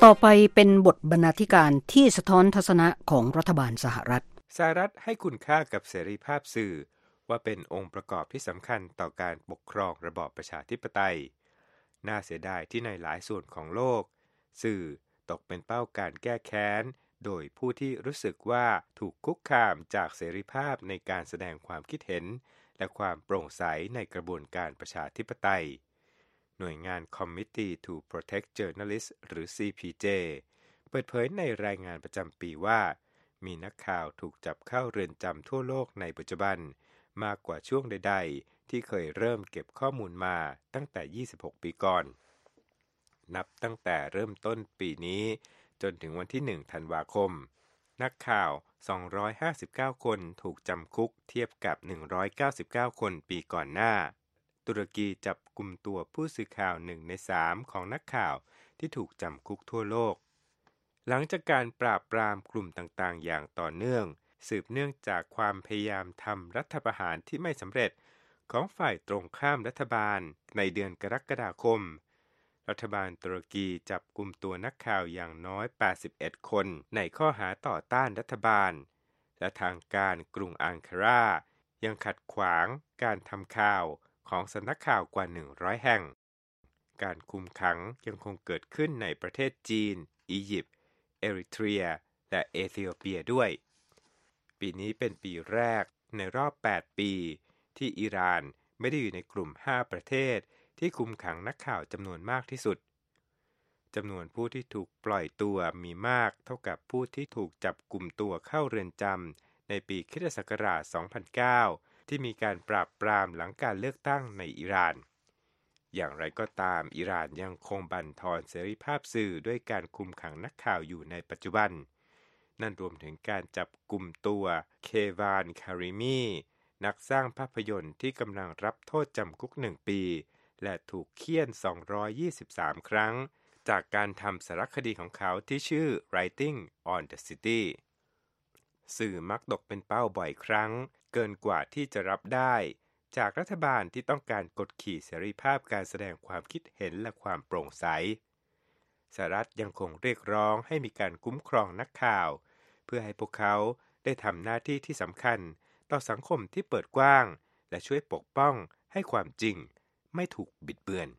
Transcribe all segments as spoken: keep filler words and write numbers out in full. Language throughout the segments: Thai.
ต่อไปเป็นบทบรรณาธิการที่สะท้อนทัศนะของรัฐบาลสหรัฐสหรัฐให้คุณค่ากับเสรีภาพสื่อว่าเป็นองค์ประกอบที่สำคัญต่อการปกครองระบอบประชาธิปไตยน่าเสียดายที่ในหลายส่วนของโลกสื่อตกเป็นเป้าการแก้แค้นโดยผู้ที่รู้สึกว่าถูกคุกคามจากเสรีภาพในการแสดงความคิดเห็นและความโปร่งใสในกระบวนการประชาธิปไตยหน่วยงาน Committee to Protect Journalists หรือ ซี พี เจ เปิดเผยในรายงานประจำปีว่ามีนักข่าวถูกจับเข้าเรือนจำทั่วโลกในปัจจุบันมากกว่าช่วงใดๆที่เคยเริ่มเก็บข้อมูลมาตั้งแต่ยี่สิบหกปีก่อนนับตั้งแต่เริ่มต้นปีนี้จนถึงวันที่หนึ่งธันวาคมนักข่าวสองร้อยห้าสิบเก้าคนถูกจำคุกเทียบกับหนึ่งร้อยเก้าสิบเก้าคนปีก่อนหน้าตุรกีจับกุมตัวผู้สื่อข่าวหนึ่งในสามของนักข่าวที่ถูกจำคุกทั่วโลกหลังจากการปราบปรามกลุ่มต่างๆอย่างต่อเนื่องสืบเนื่องจากความพยายามทำรัฐประหารที่ไม่สำเร็จของฝ่ายตรงข้ามรัฐบาลในเดือนกรกฎาคมรัฐบาลตุรกีจับกุมตัวนักข่าวอย่างน้อยแปดสิบเอ็ดคนในข้อหาต่อต้านรัฐบาลและทางการกรุงอังการายังขัดขวางการทำข่าวของสำนักข่าวกว่าหนึ่งร้อยแห่งการคุมขังยังคงเกิดขึ้นในประเทศจีนอียิปต์เอริเทรียและเอธิโอเปียด้วยปีนี้เป็นปีแรกในรอบแปดปีที่อิหร่านไม่ได้อยู่ในกลุ่มห้าประเทศที่คุมขังนักข่าวจำนวนมากที่สุดจำนวนผู้ที่ถูกปล่อยตัวมีมากเท่ากับผู้ที่ถูกจับกุมตัวเข้าเรือนจำในปีคริสตศักราชสองพันเก้าที่มีการปราบปรามหลังการเลือกตั้งในอิหร่านอย่างไรก็ตามอิหร่านยังคงบั่นทอนเสรีภาพสื่อด้วยการคุมขังนักข่าวอยู่ในปัจจุบันนั่นรวมถึงการจับกุมตัวเควานคาริมีนักสร้างภาพยนตร์ที่กำลังรับโทษจำคุกหนึ่งปีและถูกเฆี่ยนสองร้อยยี่สิบสามครั้งจากการทำสารคดีของเขาที่ชื่อ Writing on the City สื่อมักตกเป็นเป้าบ่อยครั้งเกินกว่าที่จะรับได้จากรัฐบาลที่ต้องการกดขี่เสรีภาพการแสดงความคิดเห็นและความโปร่งใสสหรัฐยังคงเรียกร้องให้มีการคุ้มครองนักข่าวเพื่อให้พวกเขาได้ทำหน้าที่ที่สำคัญต่อสังคมที่เปิดกว้างและช่วยปกป้องให้ความจริงไม่ถูกบิดเบือน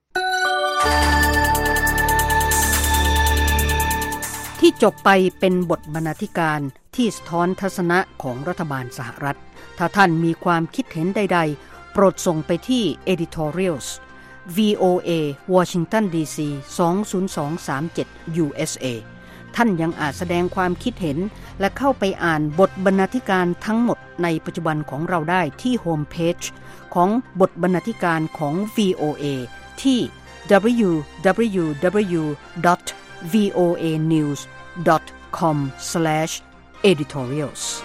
ที่จบไปเป็นบทบรรณาธิการที่สะท้อนทัศนะของรัฐบาลสหรัฐถ้าท่านมีความคิดเห็นใดๆโปรดส่งไปที่ editorials วี โอ เอ Washington ดี ซี สอง ศูนย์ สอง สาม เจ็ด ยู เอส เอ ท่านยังอาจแสดงความคิดเห็นและเข้าไปอ่านบทบรรณาธิการทั้งหมดในปัจจุบันของเราได้ที่โฮมเพจของบทบรรณาธิการของ วี โอ เอ ที่ ดับเบิลยู ดับเบิลยู ดับเบิลยู ดอท วี โอ เอ นิวส์ ดอท คอม สแลช เอดิทอเรียลส์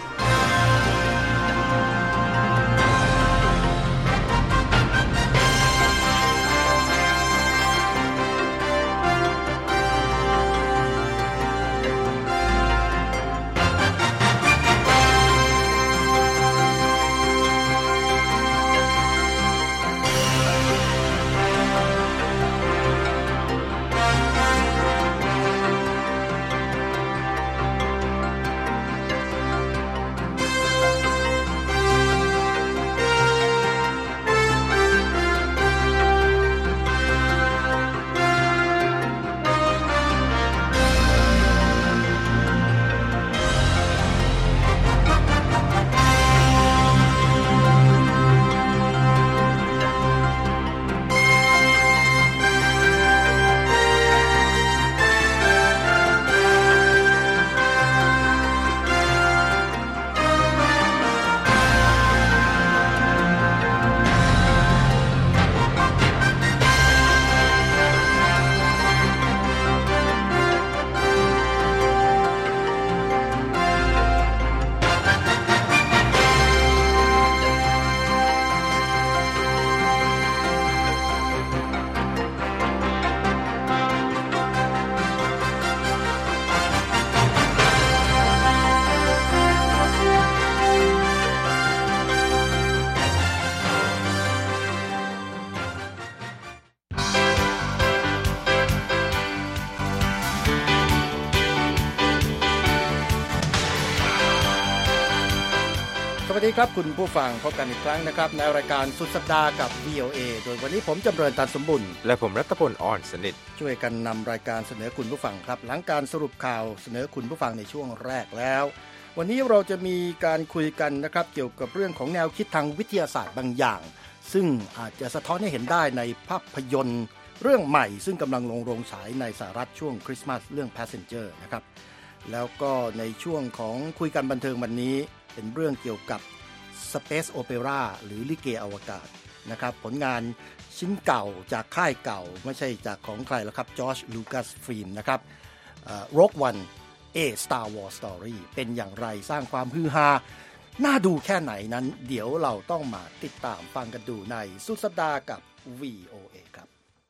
สดีครับคุณผู้ฟังพบกันอีกครั้งนะครับในรายการสุดสัปดาห์กับ วี โอ เอ โดยวันนี้ผมจำเริญตันสมบุญและผมรัตพลอ่อนสนิทช่วยกันนำรายการเสนอคุณผู้ฟังครับหลังการสรุปข่าวเสนอคุณผู้ฟังในช่วงแรกแล้ววันนี้เราจะมีการคุยกันนะครับเกี่ยวกับเรื่องของแนวคิดทางวิทยาศาสตร์บางอย่างซึ่งอาจจะสะท้อนให้เห็นได้ในภาพยนตร์เรื่องใหม่ซึ่งกำลังลงโรงฉายในสหรัฐช่วงคริสต์มาสเรื่อง Passenger นะครับแล้วก็ในช่วงของคุยกันบันเทิงวันนี้เป็นเรื่องเกี่ยวกับSpace Opera หรือลิเกอวกาศนะครับผลงานชิ้นเก่าจากค่ายเก่าไม่ใช่จากของใครหรอกครับจอร์จลูคัสฟิล์มนะครับ Rogue One A Star Wars Story เป็นอย่างไรสร้างความฮือฮาน่าดูแค่ไหนนั้นเดี๋ยวเราต้องมาติดตามฟังกันดูในสุดสัปดาห์กับ วี โอ เอ ครับ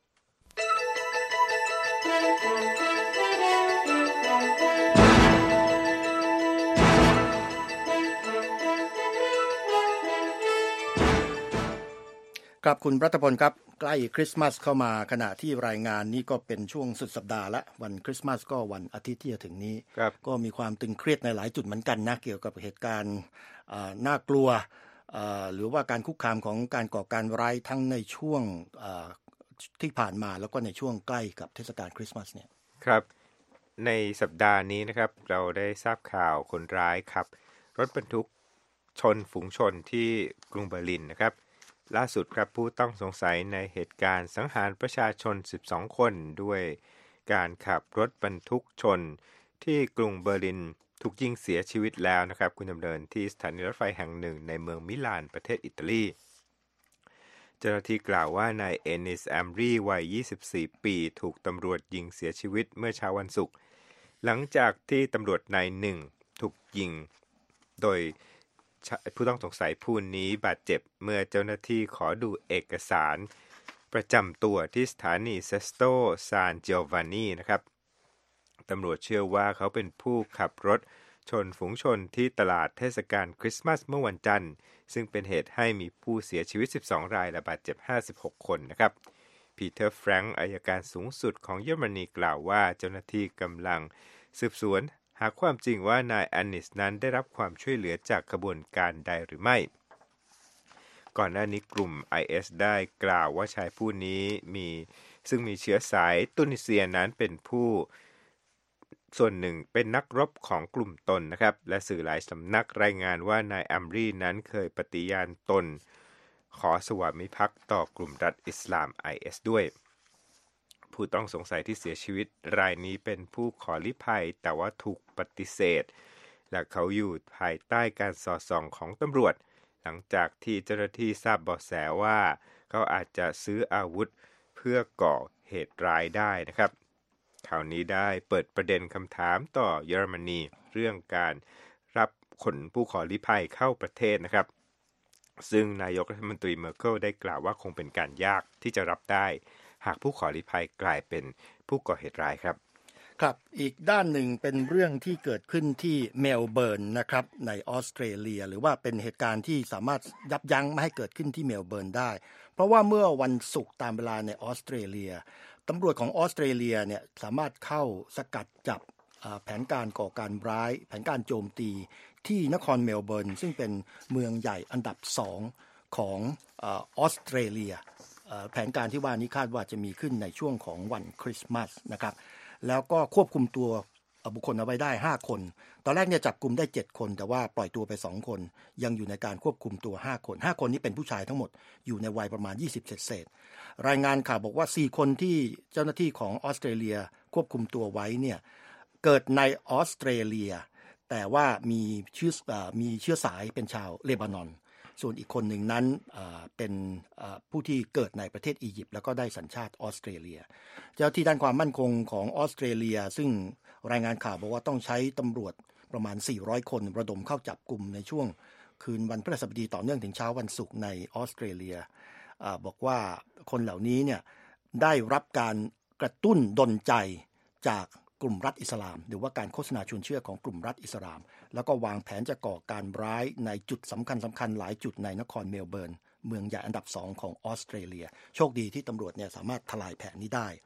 ครับคุณรัตพลครับใกล้คริสต์มาสเข้ามาขณะที่รายงานนี้ก็เป็นช่วงสุดสัปดาห์ละวันคริสต์มาสก็วันอาทิตย์ที่จะถึงนี้ก็มีความตึงเครียดในหลายจุดเหมือนกันนะเกี่ยวกับเหตุการณ์น่ากลัวหรือว่าการคุกคามของการก่อการร้ายทั้งในช่วงที่ผ่านมาแล้วก็ในช่วงใกล้กับเทศกาลคริสต์มาสเนี่ยครับในสัปดาห์นี้นะครับเราได้ทราบข่าวคนร้ายขับรถบรรทุกชนฝูงชนที่กรุงเบอร์ลินนะครับล่าสุดครับผู้ต้องสงสัยในเหตุการณ์สังหารประชาชนสิบสองคนด้วยการขับรถบรรทุกชนที่กรุงเบอร์ลินถูกยิงเสียชีวิตแล้วนะครับคุณดำเนินที่สถานีรถไฟแห่งหนึ่งในเมืองมิลานประเทศอิตาลีเจ้าหน้าที่กล่าวว่านายเอนิสแอมรีวัยยี่สิบสี่ปีถูกตำรวจยิงเสียชีวิตเมื่อเช้าวันศุกร์หลังจากที่ตำรวจนายหนึ่งถูกยิงโดยผู้ต้องสงสัยผู้นี้บาดเจ็บเมื่อเจ้าหน้าที่ขอดูเอกสารประจำตัวที่สถานีเซสโตซานจิโอวานนีนะครับตำรวจเชื่อว่าเขาเป็นผู้ขับรถชนฝูงชนที่ตลาดเทศกาลคริสต์มาสเมื่อวันจันทร์ซึ่งเป็นเหตุให้มีผู้เสียชีวิตสิบสองรายและบาดเจ็บห้าสิบหกคนนะครับปีเตอร์แฟรงค์อัยการสูงสุดของเยอรมนีกล่าวว่าเจ้าหน้าที่กำลังสืบสวนหาความจริงว่านายแอนนิสนั้นได้รับความช่วยเหลือจากขบวนการใดหรือไม่ก่อนหน้านี้กลุ่ม ไอ เอส ได้กล่าวว่าชายผู้นี้มีซึ่งมีเชื้อสายตุนิเซียนั้นเป็นผู้ส่วนหนึ่งเป็นนักรบของกลุ่มตนนะครับและสื่อหลายสำนักรายงานว่านายอัมรีนั้นเคยปฏิญาณตนขอสวามิภักดิ์ต่อกลุ่มรัฐอิสลาม ไอ เอส ด้วยผู้ต้องสงสัยที่เสียชีวิตรายนี้เป็นผู้ขอลี้ภัยแต่ว่าถูกปฏิเสธและเขาอยู่ภายใต้การสอดส่องของตำรวจหลังจากที่เจ้าหน้าที่ทราบเบาะแสว่าเขาอาจจะซื้ออาวุธเพื่อก่อเหตุร้ายได้นะครับข่าวนี้ได้เปิดประเด็นคำถามต่อเยอรมนีเรื่องการรับคนผู้ขอลี้ภัยเข้าประเทศนะครับซึ่งนายกรัฐมนตรีเมอร์เคิลได้กล่าวว่าคงเป็นการยากที่จะรับได้หากผู้ขอลี้ภัยกลายเป็นผู้ก่อเหตุร้ายครับครับอีกด้านหนึ่งเป็นเรื่องที่เกิดขึ้นที่เมลเบิร์นนะครับในออสเตรเลียหรือว่าเป็นเหตุการณ์ที่สามารถยับยั้งไม่ให้เกิดขึ้นที่เมลเบิร์นได้เพราะว่าเมื่อวันศุกร์ตามเวลาในออสเตรเลียตำรวจของออสเตรเลียเนี่ยสามารถเข้าสกัดจับแผนการก่อการร้ายแผนการโจมตีที่นครเมลเบิร์นซึ่งเป็นเมืองใหญ่อันดับสองของออสเตรเลียแผนการที่ว่านี้คาดว่าจะมีขึ้นในช่วงของวันคริสต์มาสนะครับแล้วก็ควบคุมตัวบุคคลเอาไว้ได้ห้าคนตอนแรกเนี่ยจับกุมได้เจ็ดคนแต่ว่าปล่อยตัวไปสองคนยังอยู่ในการควบคุมตัวห้าคนห้าคนนี้เป็นผู้ชายทั้งหมดอยู่ในวัยประมาณยี่สิบเศษรายงานข่าวบอกว่าสี่คนที่เจ้าหน้าที่ของออสเตรเลียควบคุมตัวไว้เนี่ยเกิดในออสเตรเลียแต่ว่ามีเชื้อมีเชื้อสายเป็นชาวเลบานอนส่วนอีกคนหนึ่งนั้นเป็นผู้ที่เกิดในประเทศอียิปต์แล้วก็ได้สัญชาติออสเตรเลียเจ้าที่ด้านความมั่นคงของออสเตรเลียซึ่งรายงานข่าวบอกว่าต้องใช้ตำรวจประมาณสี่ร้อยคนระดมเข้าจับกุมในช่วงคืนวันพฤหัสบดีต่อเนื่องถึงเช้าวันศุกร์ในออสเตรเลียบอกว่าคนเหล่านี้เนี่ยได้รับการกระตุ้นดลใจจากกลุ่มรัฐอิสลามหรือว่าการโฆษณาชวนเชื่อของกลุ่มรัฐอิสลามแล้วก็วางแผนจะก่อการร้ายในจุดสำคัญสำคัญหลายจุดในนครเมลเบิร์นเมืองใหญ่อันดับสองของออสเตรเลียโชคดีที่ตำรวจเนี่ยสามารถทลายแผนนี้ได้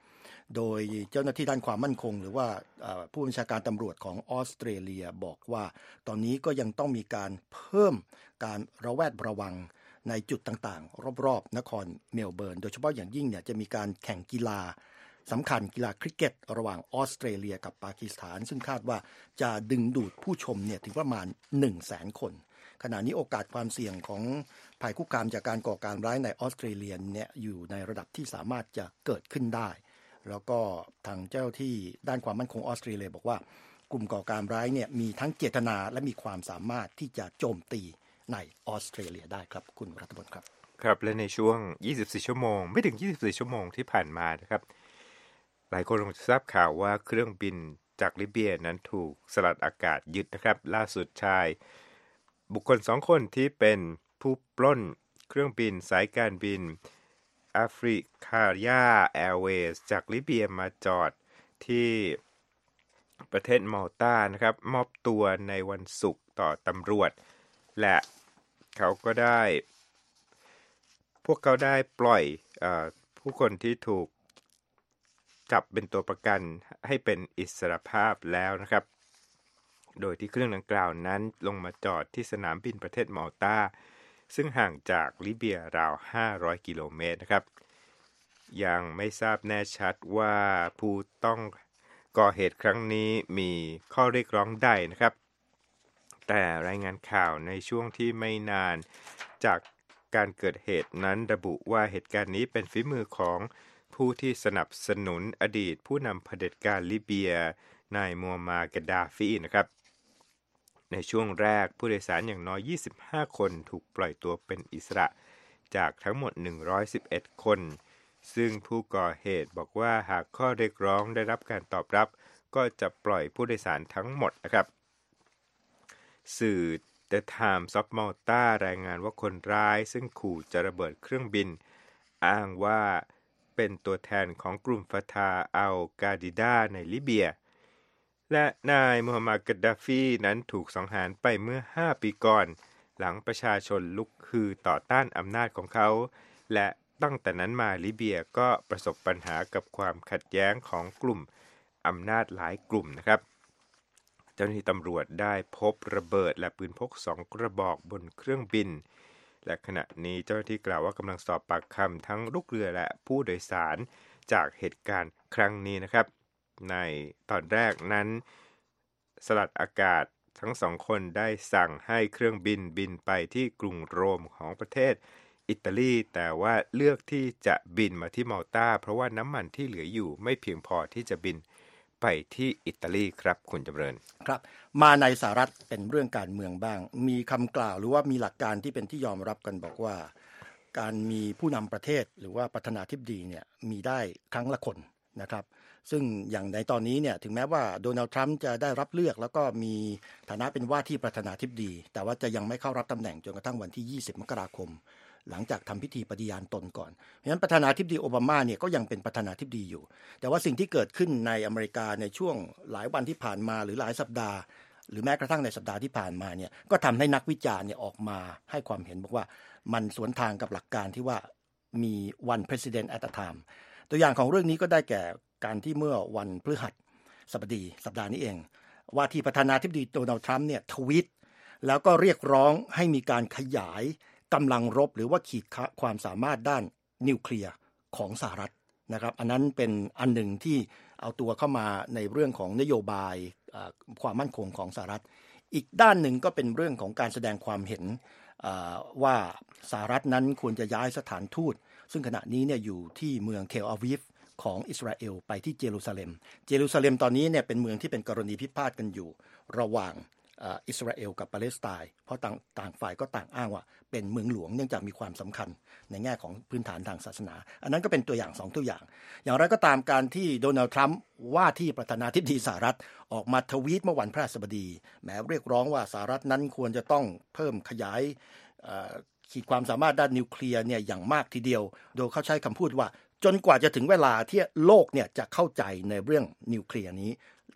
โดยเจ้าหน้าที่ด้านความมั่นคงหรือว่าผู้บัญชาการตำรวจของออสเตรเลียบอกว่าตอนนี้ก็ยังต้องมีการเพิ่มการระแวดระวังในจุดต่างๆรอบๆนครเมลเบิร์นโดยเฉพาะอย่างยิ่งเนี่ยจะมีการแข่งกีฬาสำคัญกีฬาคริกเก็ตระหว่างออสเตรเลียกับปากีสถานซึ่งคาดว่าจะดึงดูดผู้ชมเนี่ยถึงประมาณ หนึ่งแสน คนขณะนี้โอกาสความเสี่ยงของภัยคุกคามจากการก่อการร้ายในออสเตรเลียเนี่ยอยู่ในระดับที่สามารถจะเกิดขึ้นได้แล้วก็ทางเจ้าที่ด้านความมั่นคงออสเตรเลียบอกว่ากลุ่มก่อการร้ายเนี่ยมีทั้งเจตนาและมีความสามารถที่จะโจมตีในออสเตรเลียได้ครับคุณรัฐพลครับครับและในช่วงยี่สิบสี่ชั่วโมงไม่ถึงยี่สิบสี่ชั่วโมงที่ผ่านมานะครับหลายคนคงจะทราบข่าวว่าเครื่องบินจากลิเบียนั้นถูกสลัดอากาศยึดนะครับล่าสุดชายบุคคลสองคนที่เป็นผู้ปล้นเครื่องบินสายการบินแอฟริกาญาแอร์เวย์จากลิเบียมาจอดที่ประเทศมัลตานะครับมอบตัวในวันศุกร์ต่อตำรวจและเขาก็ได้พวกเขาได้ปล่อยเอ่อผู้คนที่ถูกจับเป็นตัวประกันให้เป็นอิสรภาพแล้วนะครับโดยที่เครื่องดังกล่าวนั้นลงมาจอดที่สนามบินประเทศมัลตาซึ่งห่างจากลิเบียราวห้าร้อยกิโลเมตรนะครับยังไม่ทราบแน่ชัดว่าผู้ต้องก่อเหตุครั้งนี้มีข้อเรียกร้องใดนะครับแต่รายงานข่าวในช่วงที่ไม่นานจากการเกิดเหตุนั้นระบุว่าเหตุการณ์นี้เป็นฝีมือของผู้ที่สนับสนุนอดีตผู้นำเผด็จการลิเบียนายมูฮัมหมัดกาดาฟีนะครับในช่วงแรกผู้โดยสารอย่างน้อยยี่สิบห้าคนถูกปล่อยตัวเป็นอิสระจากทั้งหมดหนึ่งร้อยสิบเอ็ดคนซึ่งผู้ก่อเหตุบอกว่าหากข้อเรียกร้องได้รับการตอบรับก็จะปล่อยผู้โดยสารทั้งหมดนะครับสื่อ The Times of Malta รายงานว่าคนร้ายซึ่งขู่จะระเบิดเครื่องบินอ้างว่าเป็นตัวแทนของกลุ่มฟาตาอัลกาดิดาในลิเบียและนายมูฮัมหมัดกาดาฟีนั้นถูกสังหารไปเมื่อห้าปีก่อนหลังประชาชนลุกฮือต่อต้านอำนาจของเขาและตั้งแต่นั้นมาลิเบียก็ประสบปัญหากับความขัดแย้งของกลุ่มอำนาจหลายกลุ่มนะครับเจ้าหน้าที่ตำรวจได้พบระเบิดและปืนพกสองกระบอกบนเครื่องบินและขณะนี้เจ้าหน้าที่กล่าวว่ากำลังสอบปากคำทั้งลูกเรือและผู้โดยสารจากเหตุการณ์ครั้งนี้นะครับในตอนแรกนั้นสลัดอากาศทั้งสองคนได้สั่งให้เครื่องบินบินไปที่กรุงโรมของประเทศอิตาลีแต่ว่าเลือกที่จะบินมาที่มัลตาเพราะว่าน้ำมันที่เหลืออยู่ไม่เพียงพอที่จะบินไปที่อิตาลีครับคุณจำเริญครับมาในสหรัฐเป็นเรื่องการเมืองบ้างมีคำกล่าวหรือว่ามีหลักการที่เป็นที่ยอมรับกันบอกว่าการมีผู้นำประเทศหรือว่าประธานาธิบดีเนี่ยมีได้ครั้งละคนนะครับซึ่งอย่างในตอนนี้เนี่ยถึงแม้ว่าโดนัลด์ทรัมป์จะได้รับเลือกแล้วก็มีฐานะเป็นว่าที่ประธานาธิบดีแต่ว่าจะยังไม่เข้ารับตำแหน่งจนกระทั่งวันที่ยี่สิบมกราคมหลังจากทำพิธีปฏิญาณตนก่อนเพราะฉะนั้นประธานาธิบดีโอบามาเนี่ยก็ยังเป็นประธานาธิบดีอยู่แต่ว่าสิ่งที่เกิดขึ้นในอเมริกาในช่วงหลายวันที่ผ่านมาหรือหลายสัปดาห์หรือแม้กระทั่งในสัปดาห์ที่ผ่านมาเนี่ยก็ทำให้นักวิจารณ์เนี่ยออกมาให้ความเห็นบอกว่ามันสวนทางกับหลักการที่ว่ามี one president at a time ตัวอย่างของเรื่องนี้ก็ได้แก่การที่เมื่อวันพฤหัสบดีสัปดาห์นี้เองว่าที่ประธานาธิบดีโดนัลด์ทรัมป์เนี่ยทวีตแล้วก็เรียกร้องให้มีการขยายกำลังรบหรือว่าขีดความสามารถด้านนิวเคลียร์ของสหรัฐนะครับอันนั้นเป็นอันหนึ่งที่เอาตัวเข้ามาในเรื่องของนโยบายความมั่นคงของสหรัฐอีกด้านหนึ่งก็เป็นเรื่องของการแสดงความเห็นว่าสหรัฐนั้นควรจะย้ายสถานทูตซึ่งขณะนี้เนี่ยอยู่ที่เมืองเทลอาวีฟของอิสราเอลไปที่เยรูซาเล็มเยรูซาเล็มตอนนี้เนี่ยเป็นเมืองที่เป็นกรณีพิพาทกันอยู่ระหว่างอิสราเอลกับปาเลสไตน์เพราะต่างต่างฝ่ายก็ต่างอ้างว่าเป็นเมืองหลวงเนื่องจากมีความสำคัญในแง่ของพื้นฐานทางศาสนาอันนั้นก็เป็นตัวอย่างสองตัวอย่างอย่างไรก็ตามการที่โดนัลด์ทรัมป์ว่าที่ประธานาธิบดีสหรัฐออกมาทวีตเมื่อวันพฤหัสบดีแม้เรียกร้องว่าสหรัฐนั้นควรจะต้องเพิ่มขยายขีดความสามารถด้านนิวเคลียร์เนี่ยอย่างมากทีเดียวโดยเขาใช้คำพูดว่าจนกว่าจะถึงเวลาที่โลกเนี่ยจะเข้าใจในเรื่องนิวเคลียร์นี้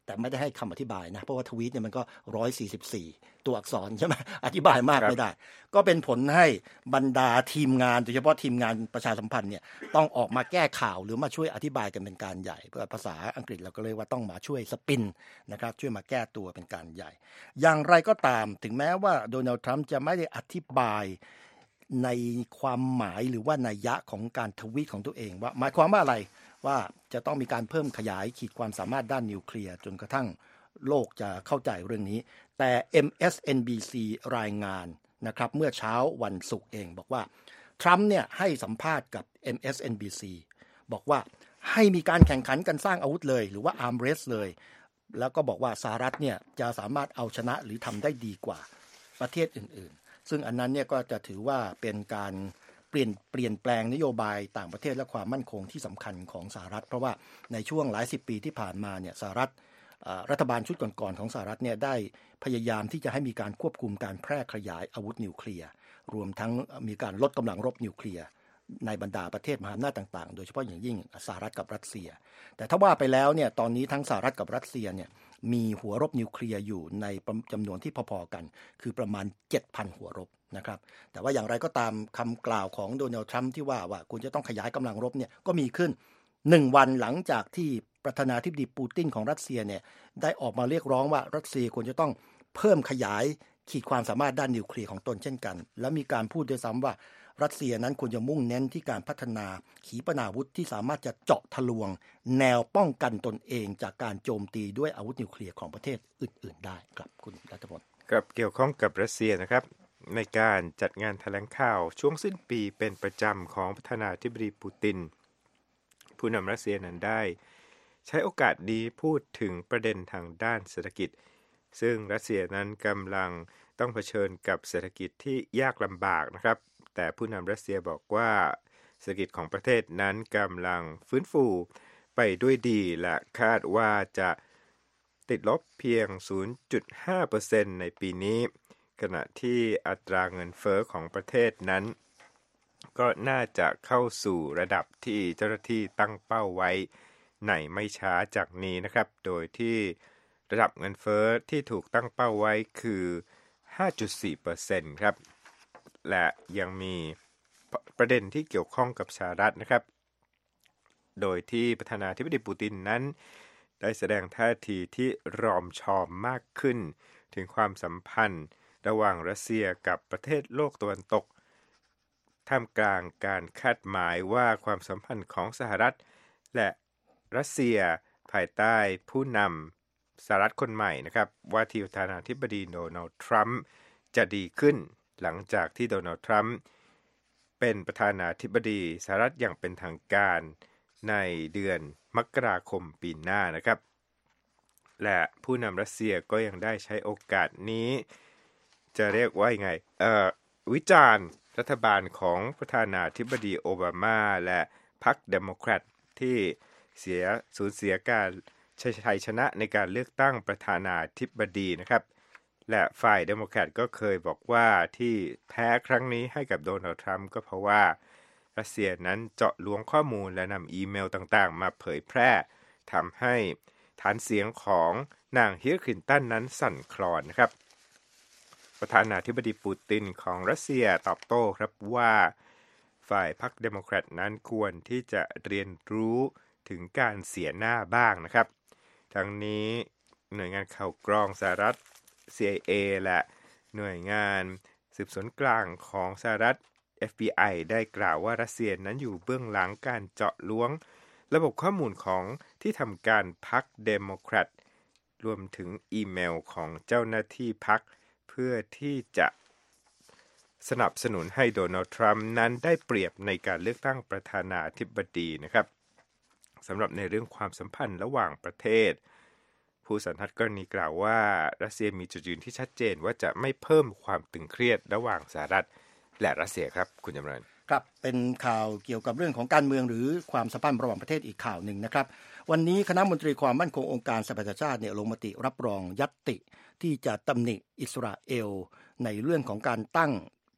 แต่ไม่ได้ให้คำอธิบายนะเพราะว่าทวีตเนี่ยมันก็หนึ่งร้อยสี่สิบสี่ตัวอักษรใช่ไหมอธิบายมากไม่ได้ก็เป็นผลให้บรรดาทีมงานโดยเฉพาะทีมงานประชาสัมพันธ์เนี่ยต้องออกมาแก้ข่าวหรือมาช่วยอธิบายกันเป็นการใหญ่เพื่อภาษาอังกฤษเราก็เลยว่าต้องมาช่วยสปินนะครับช่วยมาแก้ตัวเป็นการใหญ่อย่างไรก็ตามถึงแม้ว่าโดนัลด์ทรัมป์จะไม่ได้อธิบายในความหมายหรือว่านัยยะของการทวีตของตัวเองว่าหมายความว่าอะไรว่าจะต้องมีการเพิ่มขยายขีดความสามารถด้านนิวเคลียร์จนกระทั่งโลกจะเข้าใจเรื่องนี้แต่ เอ็ม เอส เอ็น บี ซี รายงานนะครับเมื่อเช้าวันศุกร์เองบอกว่าทรัมป์เนี่ยให้สัมภาษณ์กับ เอ็ม เอส เอ็น บี ซี บอกว่าให้มีการแข่งขันกันสร้างอาวุธเลยหรือว่า arm race เลยแล้วก็บอกว่าสหรัฐเนี่ยจะสามารถเอาชนะหรือทำได้ดีกว่าประเทศอื่นๆซึ่งอันนั้นเนี่ยก็จะถือว่าเป็นการเปลี่ยนเปลี่ยนแปลงนโยบายต่างประเทศและความมั่นคงที่สำคัญของสหรัฐเพราะว่าในช่วงหลายสิบปีที่ผ่านมาเนี่ยสหรัฐรัฐบาลชุดก่อนๆของสหรัฐเนี่ยได้พยายามที่จะให้มีการควบคุมการแพร่ขยายอาวุธนิวเคลียร์รวมทั้งมีการลดกำลังรบนิวเคลียร์ในบรรดาประเทศมหาอำนาจต่างๆโดยเฉพาะอย่างยิ่งสหรัฐกับรัสเซียแต่ถ้าว่าไปแล้วเนี่ยตอนนี้ทั้งสหรัฐกับรัสเซียเนี่ยมีหัวรบนิวเคลียร์อยู่ในจำนวนที่พอๆกันคือประมาณ เจ็ดพัน หัวรบนะครับแต่ว่าอย่างไรก็ตามคำกล่าวของโดนัลด์ทรัมป์ที่ว่าว่าคุณจะต้องขยายกำลังรบเนี่ยก็มีขึ้นหนึ่งวันหลังจากที่ประธานาธิบดีปูตินของรัสเซียเนี่ยได้ออกมาเรียกร้องว่ารัสเซียควรจะต้องเพิ่มขยายขีดความสามารถด้านนิวเคลียร์ของตนเช่นกันและมีการพูดด้วยซ้ำว่ารัสเซียนั้นควรจะมุ่งเน้นที่การพัฒนาขีปนาวุธที่สามารถจะเจาะทะลวงแนวป้องกันตนเองจากการโจมตีด้วยอาวุธนิวเคลียร์ของประเทศอื่นๆได้ครับคุณรัฐพลครับเกี่ยวข้องกับรัสเซียนะครับในการจัดงานแถลงข่าวช่วงสิ้นปีเป็นประจำของประธานาธิบดีปูตินผู้นำรัสเซียนั้นได้ใช้โอกาสนี้พูดถึงประเด็นทางด้านเศรษฐกิจซึ่งรัสเซียนั้นกำลังต้องเผชิญกับเศรษฐกิจที่ยากลำบากนะครับแต่ผู้นำรัสเซียบอกว่าเศรษฐกิจของประเทศนั้นกำลังฟื้นฟูไปด้วยดีและคาดว่าจะติดลบเพียง ศูนย์จุดห้าเปอร์เซ็นต์ ในปีนี้ขณะที่อัตราเงินเฟ้อของประเทศนั้นก็น่าจะเข้าสู่ระดับที่เจ้าหน้าที่ตั้งเป้าไว้ในไม่ช้าจากนี้นะครับโดยที่ระดับเงินเฟ้อที่ถูกตั้งเป้าไว้คือ ห้าจุดสี่เปอร์เซ็นต์ ครับและยังมีประเด็นที่เกี่ยวข้องกับสหรัฐนะครับโดยที่ประธานาธิบดีปูตินนั้นได้แสดงท่าทีที่รอมชอมมากขึ้นถึงความสัมพันธ์ระหว่างรัสเซียกับประเทศโลกตะวันตกท่ามกลางการคาดหมายว่าความสัมพันธ์ของสหรัฐและรัสเซียภายใต้ผู้นำสหรัฐคนใหม่นะครับว่าที่ประธานาธิบดีโดนัลด์ทรัมป์จะดีขึ้นหลังจากที่โดนัลด์ทรัมป์เป็นประธานาธิบดีสหรัฐอย่างเป็นทางการในเดือนมกราคมปีหน้านะครับและผู้นำรัสเซียก็ยังได้ใช้โอกาสนี้จะเรียกว่ายังไงเอ่อวิจารณ์รัฐบาลของประธานาธิบดีโอบามาและพรรคเดโมแครตที่เสียสูญเสียการชัยชนะในการเลือกตั้งประธานาธิบดีนะครับและฝ่ายเดโมแครตก็เคยบอกว่าที่แพ้ครั้งนี้ให้กับโดนัลด์ทรัมป์ก็เพราะว่ารัสเซียนั้นเจาะล้วงข้อมูลและนำอีเมลต่างๆมาเผยแพร่ทำให้ฐานเสียงของนางฮิลลารี คลินตันนั้นสั่นคลอนนะครับประธานาธิบดีปูตินของรัสเซียตอบโต้ครับว่าฝ่ายพรรคเดโมแครตนั้นควรที่จะเรียนรู้ถึงการเสียหน้าบ้างนะครับทั้งนี้หน่วยงานข่าวกรองสหรัฐ ซี ไอ เอ และหน่วยงานสืบสวนกลางของสหรัฐ เอฟ บี ไอ ได้กล่าวว่ารัสเซียนั้นอยู่เบื้องหลังการเจาะล้วงระบบข้อมูลของที่ทำการพรรคเดโมแครตรวมถึงอีเมลของเจ้าหน้าที่พรรคเพื่อที่จะสนับสนุนให้โดนัลด์ทรัมป์นั้นได้เปรียบในการเลือกตั้งประธานาธิบดีนะครับสำหรับในเรื่องความสัมพันธ์ระหว่างประเทศผู้สันทัดกรณีกล่าวว่ารัสเซียมีจุดยืนที่ชัดเจนว่าจะไม่เพิ่มความตึงเครียดระหว่างสหรัฐและรัสเซียครับคุณจำเริญครับเป็นข่าวเกี่ยวกับเรื่องของการเมืองหรือความสัมพันธ์ระหว่างประเทศอีกข่าวหนึ่งนะครับวันนี้คณะมนตรีความมั่นคงองค์การสหประชาชาติเนี่ยลงมติรับรองญัตติที่จะตำหนิอิสราเอลในเรื่องของการตั้ง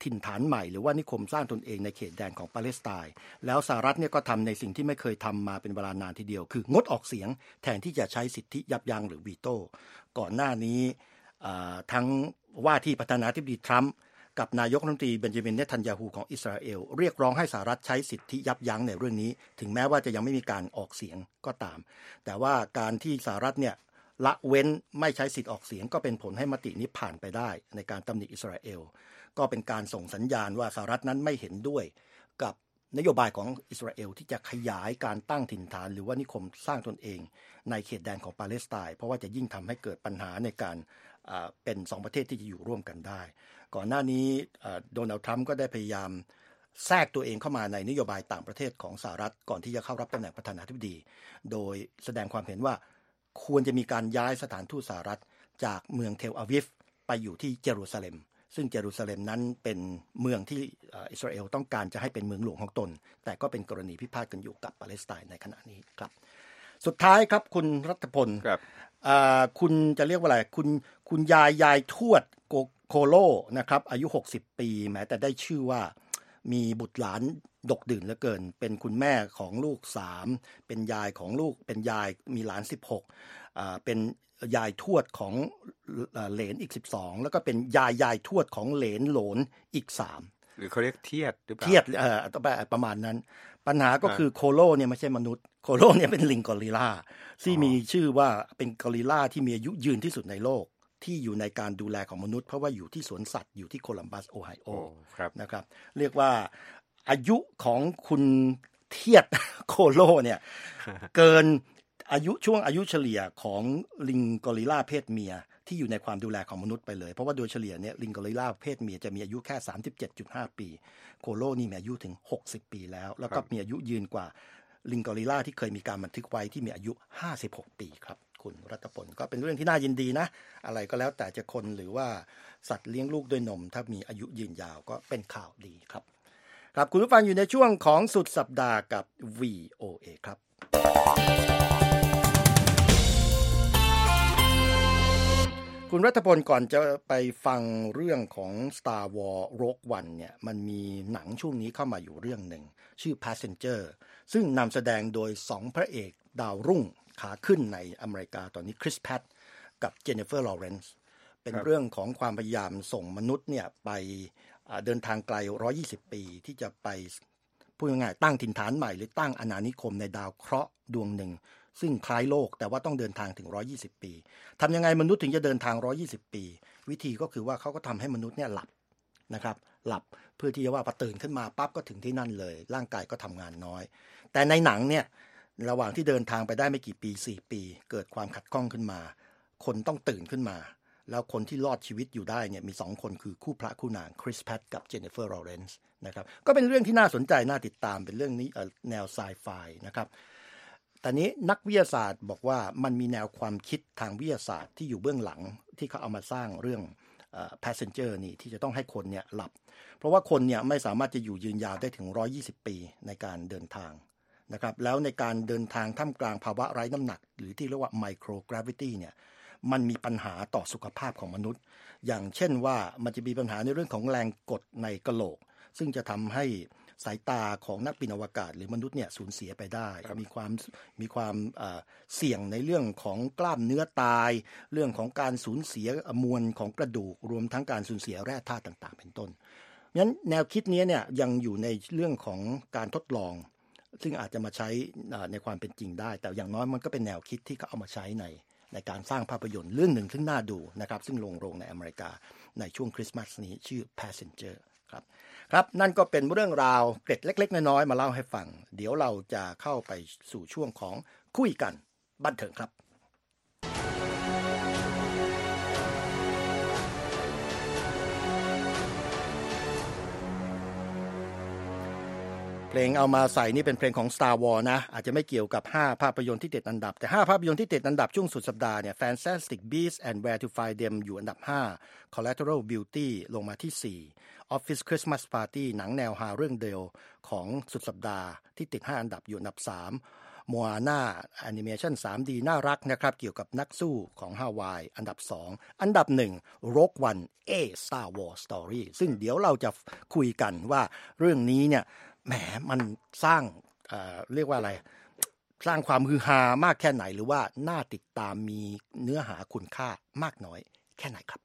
ถิ่นฐานใหม่หรือว่านิคมสร้างตนเองในเขตแดนของปาเลสไตน์แล้วสหรัฐเนี่ยก็ทำในสิ่งที่ไม่เคยทำมาเป็นเวลานานทีเดียวคืองดออกเสียงแทนที่จะใช้สิทธิยับยั้งหรือวีโต้ก่อนหน้านี้ทั้งว่าที่ประธานาธิบดีทรัมป์กับนายกรัฐมนตรีเบนจามินเนทันยาฮูของอิสราเอลเรียกร้องให้สหรัฐใช้สิทธิยับยั้งในเรื่องนี้ถึงแม้ว่าจะยังไม่มีการออกเสียงก็ตามแต่ว่าการที่สหรัฐเนี่ยละเว้นไม่ใช้สิทธิออกเสียงก็เป็นผลให้มตินี้ผ่านไปได้ในการตำหนิอิสราเอลก็เป็นการส่งสัญญาณว่าสหรัฐนั้นไม่เห็นด้วยกับนโยบายของอิสราเอลที่จะขยายการตั้งถิ่นฐานหรือว่านิคมสร้างตนเองในเขตแดนของปาเลสไตน์เพราะว่าจะยิ่งทำให้เกิดปัญหาในการเป็นสองประเทศที่จะอยู่ร่วมกันได้ก่อนหน้านี้โดนัลด์ทรัมป์ก็ได้พยายามแทรกตัวเองเข้ามาในนโยบายต่างประเทศของสหรัฐก่อนที่จะเข้ารับตำแหน่งประธานาธิบดีโดยแสดงความเห็นว่าควรจะมีการย้ายสถานทูตสหรัฐจากเมืองเทลอาวิฟไปอยู่ที่เยรูซาเล็มซึ่งเยรูซาเล็มนั้นเป็นเมืองที่อิสราเอลต้องการจะให้เป็นเมืองหลวงของตนแต่ก็เป็นกรณีพิพาทกันอยู่กับปาเลสไตน์ในขณะนี้ครับสุดท้ายครับคุณรัฐพลครับคุณจะเรียกว่าอะไรคุณคุณยายยายทวดโคโลนะครับอายุหกสิบปีแม้แต่ได้ชื่อว่ามีบุตรหลานดกดื่นเหลือเกินเป็นคุณแม่ของลูกสามเป็นยายของลูกเป็นยายมีหลานสิบหกอ่าเป็นยายทวดของเหลนอีกสิบสองแล้วก็เป็นยายยายทวดของเหลนโหลนอีกสามหรือเขาเรียกเทียดหรือเปล่าเทียดเอ่อประมาณนั้นปัญหาก็คือโคโลเนี่ยไม่ใช่มนุษย์โคโลเนี่ยเป็นลิงกอริลลาที่มีชื่อว่าเป็นกอริลลาที่มีอายุยืนที่สุดในโลกที่อยู่ในการดูแลของมนุษย์เพราะว่าอยู่ที่สวนสัตว์อยู่ที่โคลัมบัสโอไฮโอนะครับเรียกว่าอายุของคุณเทียดโคโลเนี่ยเกินอายุช่วงอายุเฉลี่ยของลิงกอริลลาเพศเมียที่อยู่ในความดูแลของมนุษย์ไปเลยเพราะว่าโดยเฉลี่ยเนี่ยลิงกอริลลาเพศเมียจะมีอายุแค่ สามสิบเจ็ดจุดห้า ปีโคโลนี่มีอายุถึงหกสิบปีแล้วแล้วก็มีอายุยืนกว่าลิงกอริลลาที่เคยมีการบันทึกไว้ที่มีอายุห้าสิบหกปีครับคุณรัตพลก็เป็นเรื่องที่น่ายินดีนะอะไรก็แล้วแต่จะคนหรือว่าสัตว์เลี้ยงลูกด้วยนมถ้ามีอายุยืนยาวก็เป็นข่าวดีครับครับคุณผู้ฟังอยู่ในช่วงของสุดสัปดาห์กับ วี โอ เอ ครับคุณรัตพลก่อนจะไปฟังเรื่องของ Star Wars Rogue One เนี่ยมันมีหนังช่วงนี้เข้ามาอยู่เรื่องหนึ่งชื่อ Passenger ซึ่งนำแสดงโดยสองพระเอกดาวรุ่งขาขึ้นในอเมริกาตอนนี้คริสแพตกับเจนนิเฟอร์ลอเรนซ์เป็นเรื่องของความพยายามส่งมนุษย์เนี่ยไปเดินทางไกลหนึ่งร้อยยี่สิบปีที่จะไปพูดง่ายๆตั้งถิ่นฐานใหม่หรือตั้งอาณานิคมในดาวเคราะห์ดวงหนึ่งซึ่งคล้ายโลกแต่ว่าต้องเดินทางถึงหนึ่งร้อยยี่สิบปีทำยังไงมนุษย์ถึงจะเดินทางหนึ่งร้อยยี่สิบปีวิธีก็คือว่าเขาก็ทำให้มนุษย์เนี่ยหลับนะครับหลับเพื่อที่จะว่าพอตื่นขึ้นมาปั๊บก็ถึงที่นั่นเลยร่างกายก็ทำงานน้อยแต่ในหนังเนี่ยระหว่างที่เดินทางไปได้ไม่กี่ปีสี่ปีเกิดความขัดข้องขึ้นมาคนต้องตื่นขึ้นมาแล้วคนที่รอดชีวิตอยู่ได้เนี่ยมีสองคนคือคู่พระคู่นางคริสแพตกับเจนนิเฟอร์ลอเรนซ์นะครับก็เป็นเรื่องที่น่าสนใจน่าติดตามเป็นเรื่องนี้แนวไซไฟนะครับแต่นี้นักวิทยาศาสตร์บอกว่ามันมีแนวความคิดทางวิทยาศาสตร์ที่อยู่เบื้องหลังที่เขาเอามาสร้างเรื่องเอ่อ passenger นี่ที่จะต้องให้คนเนี่ยหลับเพราะว่าคนเนี่ยไม่สามารถจะอยู่ยืนยาวได้ถึงหนึ่งร้อยยี่สิบปีในการเดินทางนะครับแล้วในการเดินทางท่ามกลางภาวะไร้น้ำหนักหรือที่เรียกว่า microgravity เนี่ยมันมีปัญหาต่อสุขภาพของมนุษย์อย่างเช่นว่ามันจะมีปัญหาในเรื่องของแรงกดในกะโหลกซึ่งจะทำให้สายตาของนักบินอวกาศหรือมนุษย์เนี่ยสูญเสียไปได้มีความมีความเสี่ยงในเรื่องของกล้ามเนื้อตายเรื่องของการสูญเสียมวลของกระดูกรวมทั้งการสูญเสียแร่ธาตุต่างๆเป็นต้นงั้นแนวคิดนี้เนี่ยยังอยู่ในเรื่องของการทดลองซึ่งอาจจะมาใช้ในความเป็นจริงได้แต่อย่างน้อยมันก็เป็นแนวคิดที่เขาเอามาใช้ในในการสร้างภาพยนตร์เรื่องหนึ่งซึ่งน่าดูนะครับซึ่งลงโรงในอเมริกาในช่วงคริสต์มาสนี้ชื่อ Passenger ครับครับนั่นก็เป็นเรื่องราวเกร็ดเล็กๆน้อยๆมาเล่าให้ฟังเดี๋ยวเราจะเข้าไปสู่ช่วงของคุยกันบันเทิงครับเพลงเอามาใส่นี่เป็นเพลงของ Star Wars นะอาจจะไม่เกี่ยวกับห้าภาพยนตร์ที่ติดอันดับแต่ห้าภาพยนตร์ที่ติดอันดับช่วงสุดสัปดาห์เนี่ย Fantastic Beasts and Where to Find Them อยู่อันดับห้า Collateral Beauty ลงมาที่สี่ Office Christmas Party หนังแนวฮาเรื่องเดียวของสุดสัปดาห์ที่ติดห้าอันดับอยู่อันดับสาม Moana แอนิเมชัน ทรี ดี น่ารักนะครับเกี่ยวกับนักสู้ของฮาวายอันดับสองอันดับหนึ่ง Rogue One A Star Wars Story ซึ่งเดี๋ยวเราจะคุยกันว่าเรื่องนี้เนี่ยแหมมันสร้างเอ่อเรียกว่าอะไรสร้างความฮือฮามากแค่ไหนหรือว่าน่าติดตามมีเนื้อหาคุณค่ามากน้อยแค่ไหนครับ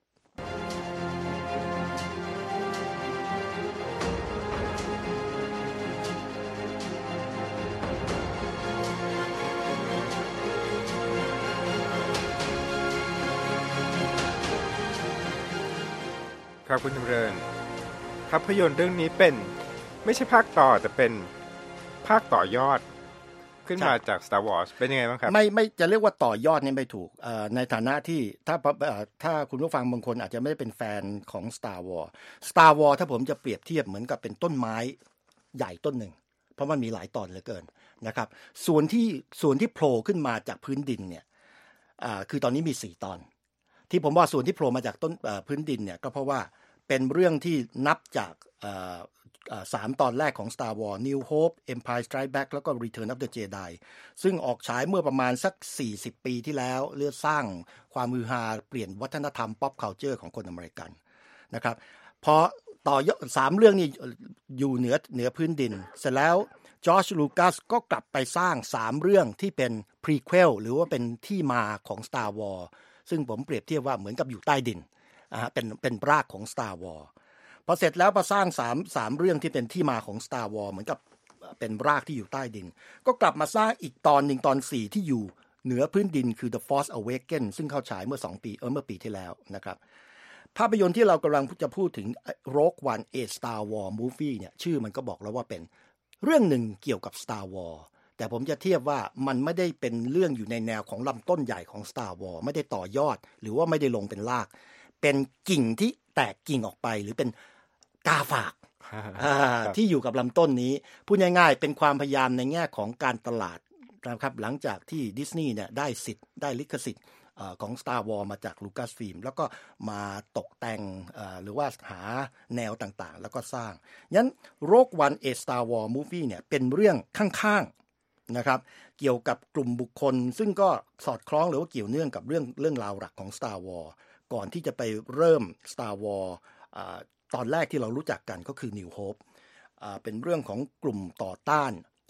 ครับคุณจำเริญภาพยนตร์เรื่องนี้เป็นไม่ใช่ภาคต่อแต่เป็นภาคต่อยอดขึ้นมาจาก Star Wars เป็นยังไงบ้างครับไม่ไม่จะเรียกว่าต่อยอดนี่ไม่ถูกในฐานะที่ถ้าถ้าคุณผู้ฟังบางคนอาจจะไม่ได้เป็นแฟนของ Star Wars Star Wars ถ้าผมจะเปรียบเทียบเหมือนกับเป็นต้นไม้ใหญ่ต้นหนึ่งเพราะมันมีหลายตอนเหลือเกินนะครับส่วนที่ส่วนที่โผล่ขึ้นมาจากพื้นดินเนี่ยคือตอนนี้มีสี่ตอนที่ผมว่าส่วนที่โผล่มาจากต้นพื้นดินเนี่ยก็เพราะว่าเป็นเรื่องที่นับจากสามตอนแรกของ Star Wars New Hope Empire Strikes Back แล้วก็ Return of the Jedi ซึ่งออกฉายเมื่อประมาณสักสี่สิบปีที่แล้วเพื่อสร้างความฮือฮาเปลี่ยนวัฒนธรรม pop culture ของคนอเมริกันนะครับพอต่อยอดสามเรื่องนี้อยู่เหนือเหนือพื้นดินเสร็จแล้วจอร์จลูคัสก็กลับไปสร้างสามเรื่องที่เป็น prequel หรือว่าเป็นที่มาของ Star Wars ซึ่งผมเปรียบเทียบว่าเหมือนกับอยู่ใต้ดินอ่าเป็นเป็นรากของ Star Wars พอเสร็จแล้วพอสร้างสาม สามเรื่องที่เป็นที่มาของ Star Wars เหมือนกับเป็นรากที่อยู่ใต้ดินก็กลับมาสร้างอีกตอนหนึ่งตอนสี่ที่อยู่เหนือพื้นดินคือ The Force Awakens ซึ่งเข้าฉายเมื่อสองปีเออเมื่อปีที่แล้วนะครับภาพยนตร์ที่เรากำลังจะพูดถึง Rogue One A Star Wars Movie เนี่ยชื่อมันก็บอกแล้วว่าเป็นเรื่องหนึ่งเกี่ยวกับ Star Wars แต่ผมจะเทียบว่ามันไม่ได้เป็นเรื่องอยู่ในแนวของลำต้นใหญ่ของ Star Wars ไม่ได้ต่อยอดหรือว่าไม่ได้ลงเป็นรากเป็นกิ่งที่แตกกิ่งออกไปหรือเป็นกาฝาก ที่อยู่กับลำต้นนี้พูดง่ายๆเป็นความพยายามในแง่ของการตลาดนะครับหลังจากที่ดิสนีย์เนี่ยได้สิทธิ์ได้ลิขสิทธิ์ของ Star Wars มาจาก Lucasfilm แล้วก็มาตกแต่งหรือว่าหาแนวต่างๆแล้วก็สร้างงั้น Rogue One A Star Wars Movie เนี่ยเป็นเรื่องข้างๆนะครับเกี่ยวกับกลุ่มบุคคลซึ่งก็สอดคล้องหรือว่าเกี่ยวเนื่องกับเรื่องเรื่องราวหลักของ Star Wars ก่อนที่จะไปเริ่ม Star Wars ตอนแรกที่เรารู้จักกันก็คือ New Hope เป็นเรื่องของกลุ่มต่อต้าน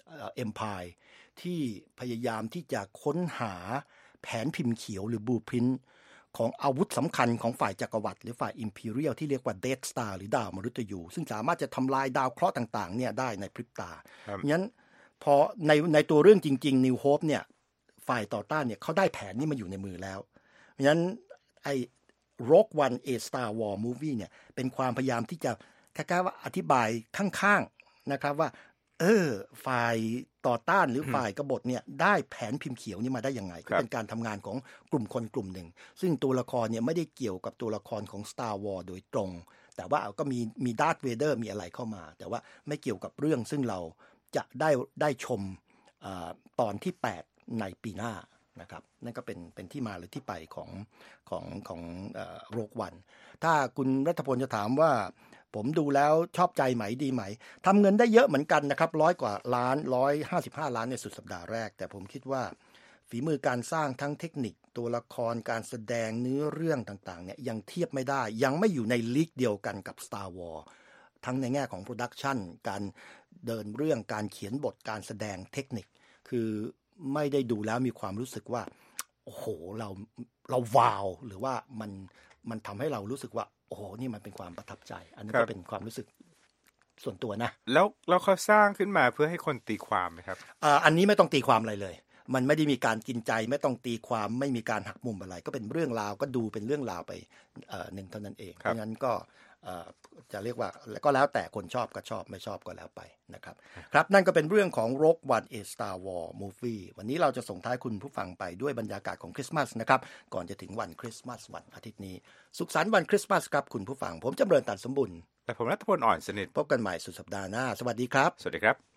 Empire ที่พยายามที่จะค้นหาแผนพิมพ์เขียวหรือ Blueprint ของอาวุธสำคัญของฝ่ายจักรวรรดิหรือฝ่าย Imperial ที่เรียกว่า Death Star หรือดาวมฤตยูซึ่งสามารถจะทำลายดาวเคราะห์ต่างๆเนี่ยได้ในพริบตางั้นพอในในตัวเรื่องจริงๆ New Hope เนี่ยฝ่ายต่อต้านเนี่ยเขาได้แผนนี้มาอยู่ในมือแล้วงั้นไอ้ Rogue One A Star Wars Movie เนี่ยเป็นความพยายามที่จะคล้ายๆว่าอธิบายข้างๆนะครับว่าเออฝ่ายต่อต้านหรือฝ่ายกบฏเนี่ยได้แผนพิมพ์เขียวนี้มาได้ยังไงก็เป็นการทำงานของกลุ่มคนกลุ่มหนึ่งซึ่งตัวละครเนี่ยไม่ได้เกี่ยวกับตัวละครของ Star Wars โดยตรงแต่ว่าก็มีมีดาร์ธเวเดอร์มีอะไรเข้ามาแต่ว่าไม่เกี่ยวกับเรื่องซึ่งเราจะได้ได้ชมตอนที่แปดในปีหน้านะครับนั่นก็เป็นเป็นที่มาหรือที่ไปของของของโรกวันถ้าคุณรัฐพลจะถามว่าผมดูแล้วชอบใจไหมดีไหมทำเงินได้เยอะเหมือนกันนะครับร้อยกว่าล้านร้อยห้าสิบห้าล้านในสุดสัปดาห์แรกแต่ผมคิดว่าฝีมือการสร้างทั้งเทคนิคตัวละครการแสดงเนื้อเรื่องต่างๆเนี่ยยังเทียบไม่ได้ยังไม่อยู่ในลีกเดียวกันกับ Star Wars ทั้งในแง่ของโปรดักชันการเดินเรื่องการเขียนบทการแสดงเทคนิคคือไม่ได้ดูแล้วมีความรู้สึกว่าโอ้โหเราเราว้าวหรือว่ามันมันทำให้เรารู้สึกว่าโอ้โหนี่มันเป็นความประทับใจอันนี้ก็เป็นความรู้สึกส่วนตัวนะแล้วแล้วเขาสร้างขึ้นมาเพื่อให้คนตีความไหมครับอ่าอันนี้ไม่ต้องตีความอะไรเลยมันไม่ได้มีการกินใจไม่ต้องตีความไม่มีการหักมุมอะไรก็เป็นเรื่องราวก็ดูเป็นเรื่องราวไปเอ่อหนึ่งเท่านั้นเองเพราะงั้นก็จะเรียกว่าก็แล้วแต่คนชอบก็ชอบไม่ชอบก็แล้วไปนะครับครับนั่นก็เป็นเรื่องของ Rogue One A Star Wars Movie วันนี้เราจะส่งท้ายคุณผู้ฟังไปด้วยบรรยากาศของคริสต์มาสนะครับก่อนจะถึงวันคริสต์มาสวันอาทิตย์นี้สุขสันต์วันคริสต์มาสครับคุณผู้ฟังผมจำเริญตันสมบุญและผมรัฐพลอ่อนสนิทพบกันใหม่สุดสัปดาห์หน้าสวัสดีครับสวัสดีครับ